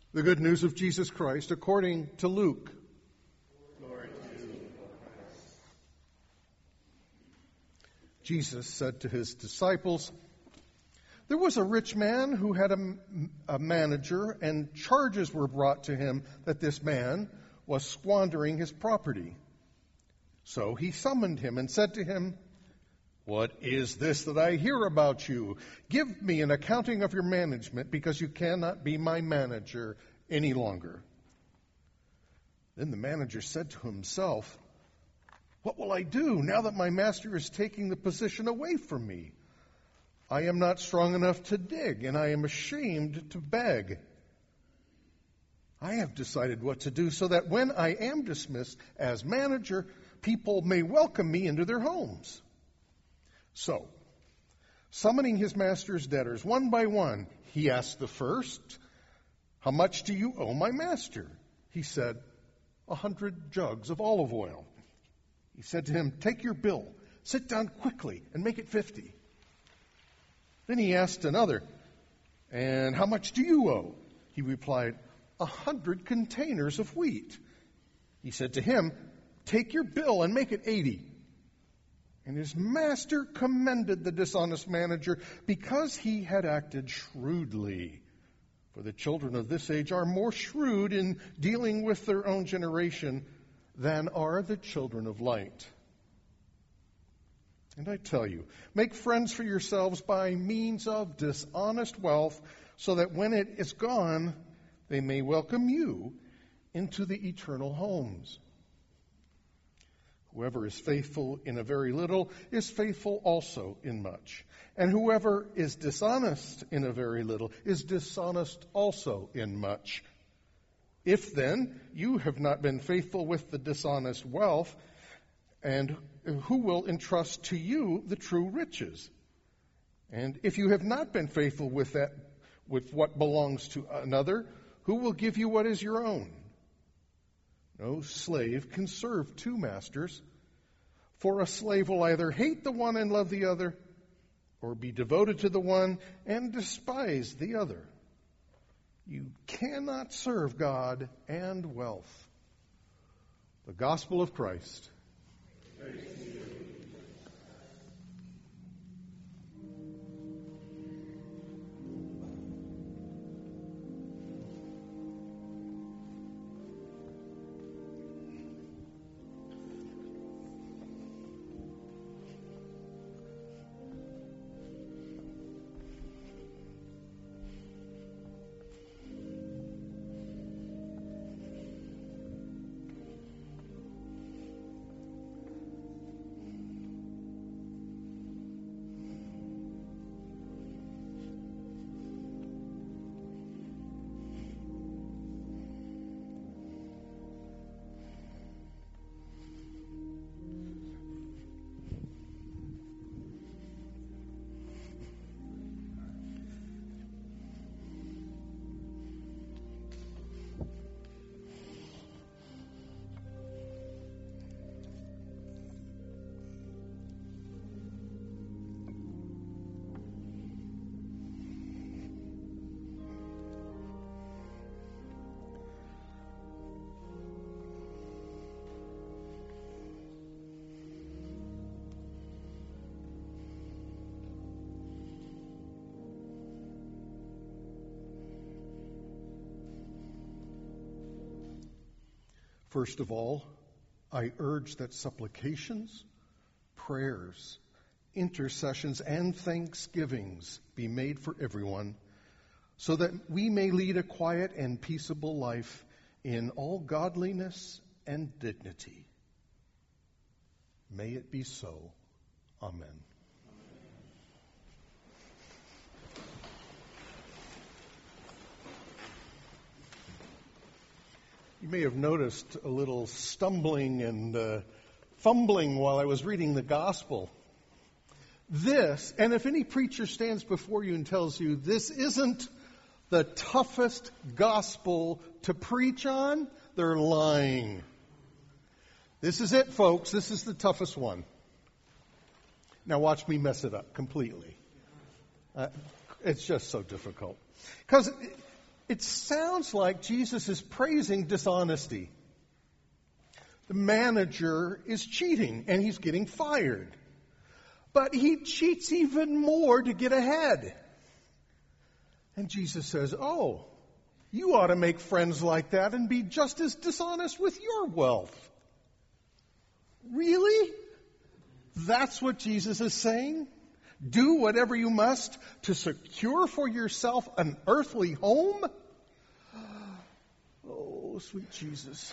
The good news of Jesus Christ according to Luke. Glory to you, O Christ. Jesus said to his disciples, "There was a rich man who had a manager, and charges were brought to him that this man was squandering his property. So he summoned him and said to him, 'What is this that I hear about you? Give me an accounting of your management, because you cannot be my manager any longer.' Then the manager said to himself, 'What will I do now that my master is taking the position away from me? I am not strong enough to dig, and I am ashamed to beg. I have decided what to do so that when I am dismissed as manager, people may welcome me into their homes.' So, summoning his master's debtors one by one, he asked the first, 'How much do you owe my master?' He said, 100 jugs of olive oil. He said to him, 'Take your bill, sit down quickly, and make it 50. Then he asked another, 'And how much do you owe?' He replied, 100 containers of wheat. He said to him, 'Take your bill and make it 80. And his master commended the dishonest manager because he had acted shrewdly. For the children of this age are more shrewd in dealing with their own generation than are the children of light. And I tell you, make friends for yourselves by means of dishonest wealth, so that when it is gone, they may welcome you into the eternal homes. Whoever is faithful in a very little is faithful also in much. And whoever is dishonest in a very little is dishonest also in much. If then you have not been faithful with the dishonest wealth, and who will entrust to you the true riches? And if you have not been faithful with what belongs to another, who will give you what is your own? No slave can serve two masters, for a slave will either hate the one and love the other, or be devoted to the one and despise the other. You cannot serve God and wealth." The Gospel of Christ. Praise to you. First of all, I urge that supplications, prayers, intercessions, and thanksgivings be made for everyone, so that we may lead a quiet and peaceable life in all godliness and dignity. May it be so. Amen. You may have noticed a little stumbling and fumbling while I was reading the gospel. This, and if any preacher stands before you and tells you this isn't the toughest gospel to preach on, they're lying. This is it, folks. This is the toughest one. Now watch me mess it up completely. It's just so difficult. Because it sounds like Jesus is praising dishonesty. The manager is cheating and he's getting fired. But he cheats even more to get ahead. And Jesus says, oh, you ought to make friends like that and be just as dishonest with your wealth. Really? That's what Jesus is saying? Do whatever you must to secure for yourself an earthly home? Oh, sweet Jesus.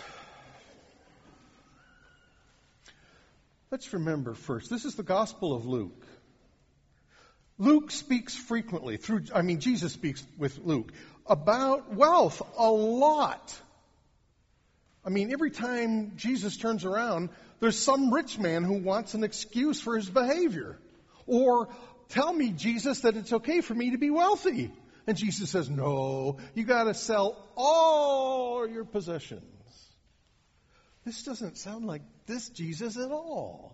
Let's remember first, this is the Gospel of Luke. Luke speaks frequently, Jesus speaks with Luke about wealth a lot. Every time Jesus turns around, there's some rich man who wants an excuse for his behavior. Or, tell me, Jesus, that it's okay for me to be wealthy. And Jesus says, no, you got to sell all your possessions. This doesn't sound like this Jesus at all.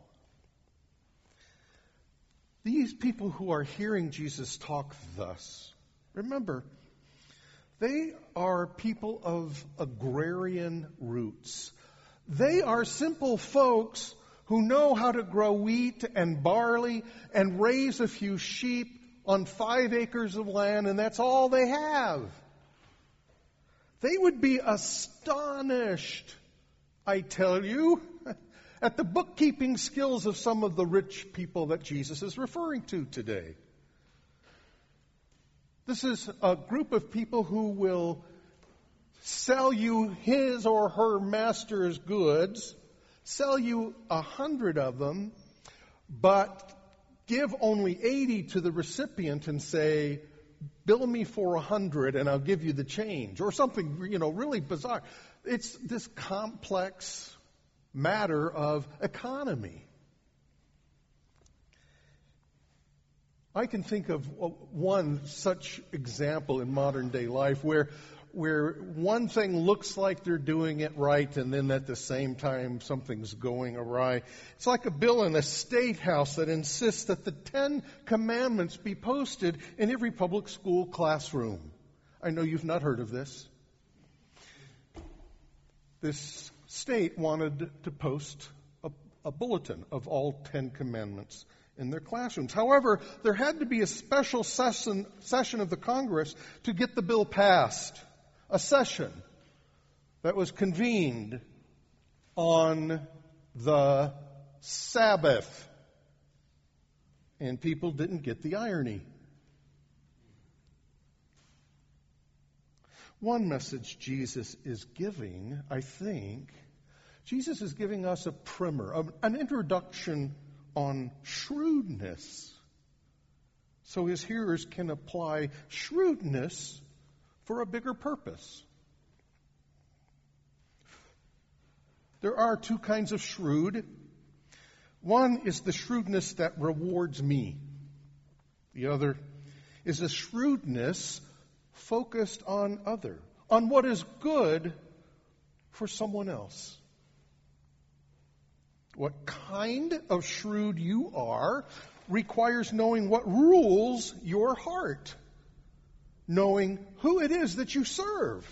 These people who are hearing Jesus talk thus, remember, they are people of agrarian roots. They are simple folks who know how to grow wheat and barley and raise a few sheep on 5 acres of land, and that's all they have. They would be astonished, I tell you, at the bookkeeping skills of some of the rich people that Jesus is referring to today. This is a group of people who will sell you his or her master's goods, sell you 100 of them, but give only 80 to the recipient and say, bill me for 100 and I'll give you the change, or something, really bizarre. It's this complex matter of economy. I can think of one such example in modern day life where one thing looks like they're doing it right, and then at the same time something's going awry. It's like a bill in a state house that insists that the 10 Commandments be posted in every public school classroom. I know you've not heard of this. This state wanted to post a bulletin of all 10 Commandments in their classrooms. However, there had to be a special session of the Congress to get the bill passed. A session that was convened on the Sabbath. And people didn't get the irony. One message Jesus is giving, I think, Jesus is giving us a primer, an introduction on shrewdness, so his hearers can apply shrewdness for a bigger purpose. There are 2 kinds of shrewd. One is the shrewdness that rewards me. The other is a shrewdness focused on what is good for someone else. What kind of shrewd you are requires knowing what rules your heart, knowing who it is that you serve.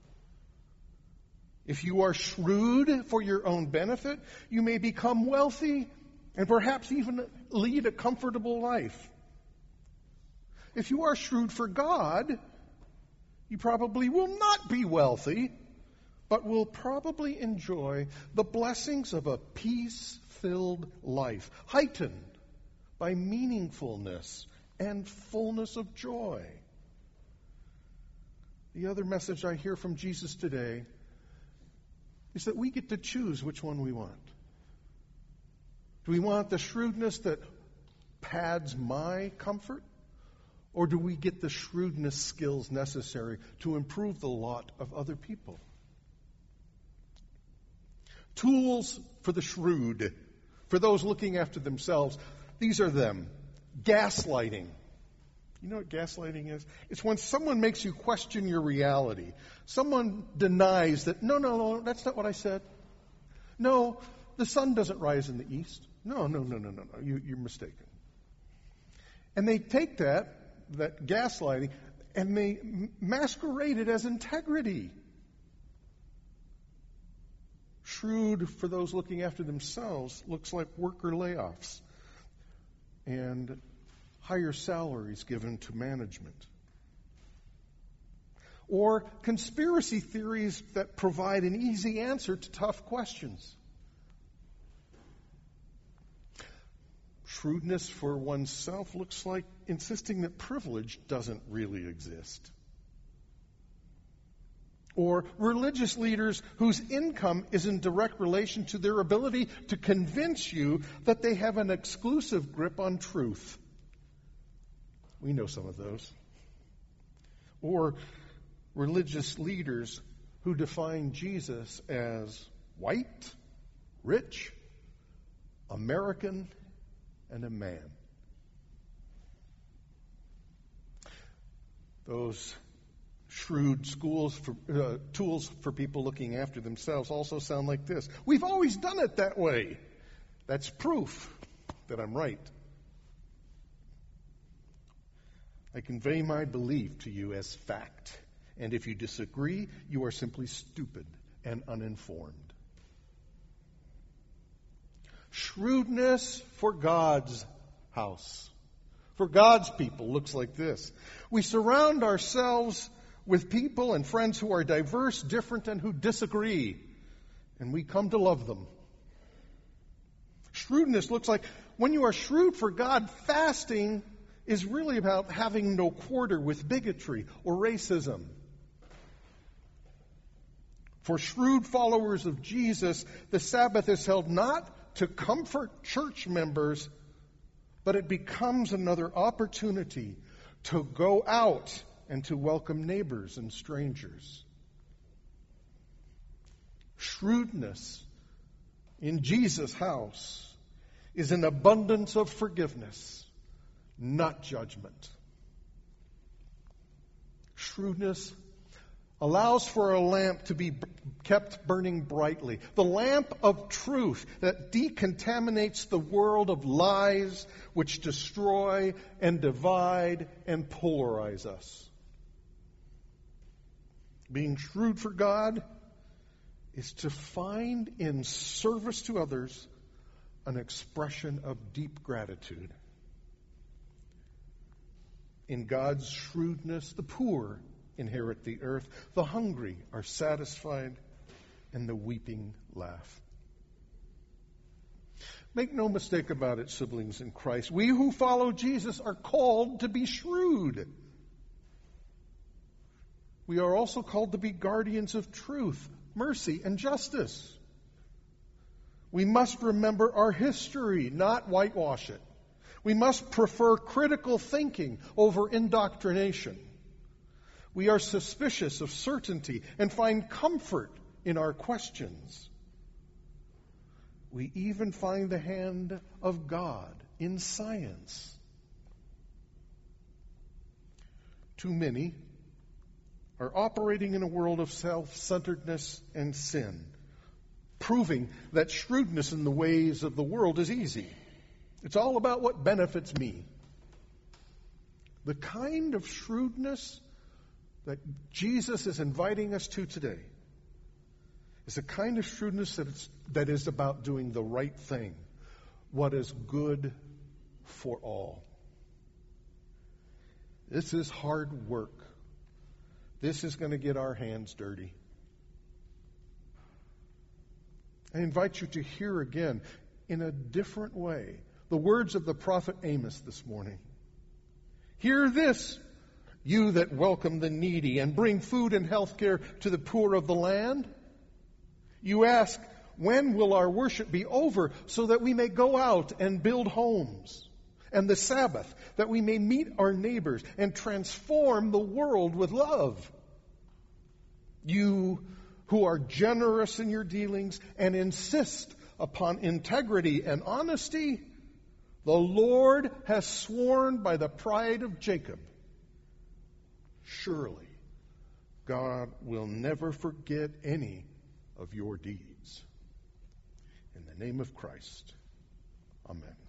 If you are shrewd for your own benefit, you may become wealthy and perhaps even lead a comfortable life. If you are shrewd for God, you probably will not be wealthy, but will probably enjoy the blessings of a peace-filled life, heightened by meaningfulness and fullness of joy. The other message I hear from Jesus today is that we get to choose which one we want. Do we want the shrewdness that pads my comfort? Or do we get the shrewdness skills necessary to improve the lot of other people? Tools for the shrewd, for those looking after themselves. These are them. Gaslighting. You know what gaslighting is? It's when someone makes you question your reality. Someone denies that, no, that's not what I said. No, the sun doesn't rise in the east. No, you're mistaken. And they take that gaslighting, and they masquerade it as integrity. Shrewd, for those looking after themselves, looks like worker layoffs and higher salaries given to management. Or conspiracy theories that provide an easy answer to tough questions. Shrewdness for oneself looks like insisting that privilege doesn't really exist. Or religious leaders whose income is in direct relation to their ability to convince you that they have an exclusive grip on truth. We know some of those. Or religious leaders who define Jesus as white, rich, American, and a man. Those shrewd tools for people looking after themselves also sound like this. We've always done it that way. That's proof that I'm right. I convey my belief to you as fact. And if you disagree, you are simply stupid and uninformed. Shrewdness for God's house, for God's people, looks like this. We surround ourselves with people and friends who are diverse, different, and who disagree, and we come to love them. Shrewdness looks like, when you are shrewd for God, fasting is really about having no quarter with bigotry or racism. For shrewd followers of Jesus, the Sabbath is held not to comfort church members, but it becomes another opportunity to go out and to welcome neighbors and strangers. Shrewdness in Jesus' house is an abundance of forgiveness, not judgment. Shrewdness allows for a lamp to be kept burning brightly. The lamp of truth that decontaminates the world of lies which destroy and divide and polarize us. Being shrewd for God is to find in service to others an expression of deep gratitude. In God's shrewdness, the poor inherit the earth, the hungry are satisfied, and the weeping laugh. Make no mistake about it, siblings in Christ. We who follow Jesus are called to be shrewd. We are also called to be guardians of truth, mercy, and justice. We must remember our history, not whitewash it. We must prefer critical thinking over indoctrination. We are suspicious of certainty and find comfort in our questions. We even find the hand of God in science. Too many are operating in a world of self-centeredness and sin, proving that shrewdness in the ways of the world is easy. It's all about what benefits me. The kind of shrewdness that Jesus is inviting us to today is a kind of shrewdness that is about doing the right thing, what is good for all. This is hard work. This is going to get our hands dirty. I invite you to hear again, in a different way, the words of the prophet Amos this morning. Hear this, you that welcome the needy and bring food and health care to the poor of the land. You ask, when will our worship be over so that we may go out and build homes? And the Sabbath, that we may meet our neighbors and transform the world with love. You who are generous in your dealings and insist upon integrity and honesty, the Lord has sworn by the pride of Jacob, surely God will never forget any of your deeds. In the name of Christ, amen.